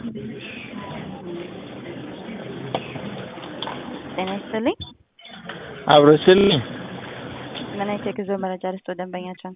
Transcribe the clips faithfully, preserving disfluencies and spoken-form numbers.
ጤና ይስጥልኝ። አብሮስልኝ ምን አይነት የጉዞ መረጃ ልስጥዎ ደንበኛችን?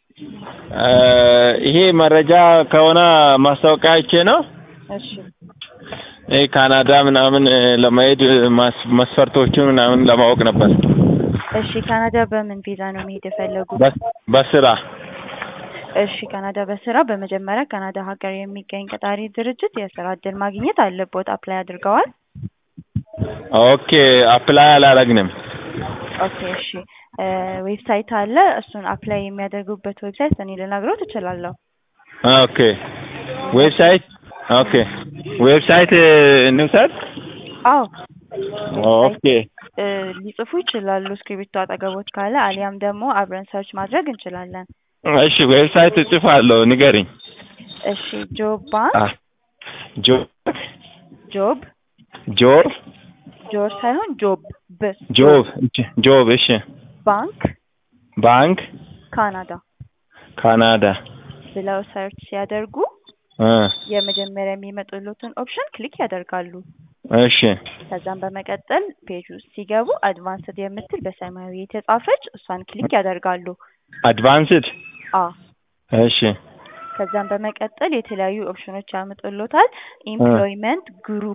ይሄ መረጃ ከሆነ ማስታወቂያ አይቼ ነው። እሺ ይሄ ካናዳ ምናምን ለመሄድ መስፈርቶቹን ምናምን ለማወቅ ነበር። እሺ ካናዳ በምን ቪዛ ነው መሄድ የፈለጉት? በስራ። እሺ ካናዳ በስራ በመጀመሪያ ካናዳ ሀገር የሚገኝ ቀጣሪ ድርጅት የስራ እድል ማግኘት አለቦት። አፕላይ አድርገዋል? ኦኬ አፕላይ አላደረግንም። ኦኬ እሺ ዌብሳይት አለ። እሱን አፕላይ የሚያደርጉበት ዌብሳይት እኔ ልነግሮት እችላለሁ። ኦኬ ዌብሳይት ኦኬ ዌብሳይት እንውሰድ? አዎ ኦኬ ሊጽፉ ይችላሉ እስክሪብቶ አጠገቦት ካለ፣ አሊያም ደግሞ አብረን ሰርች ማድረግ እንችላለን። እሺ ዌብሳይት እጽፋለሁ፣ ንገሪኝ። እሺ ጆብ ባንክ ጆብ ጆብ ጆብ ጆብ ሳይሆን ጆብ ብ ጆብ ጆብ እሺ ባንክ ባንክ ካናዳ ካናዳ ብለው ሰርች ሲያደርጉ እ የመጀመሪያ የሚመጡልዎትን ኦፕሽን ክሊክ ያደርጋሉ። እሺ ከዛም በመቀጠል ፔጅ ውስጥ ሲገቡ አድቫንስድ የምትል በሰማያዊ የተጻፈች እሷን ክሊክ ያደርጋሉ። አድቫንስድ አዎ እሺ ከዛም በመቀጠል የተለያዩ ኦፕሽኖች ያመጡልዎታል። ኤምፕሎይመንት ግሩፕ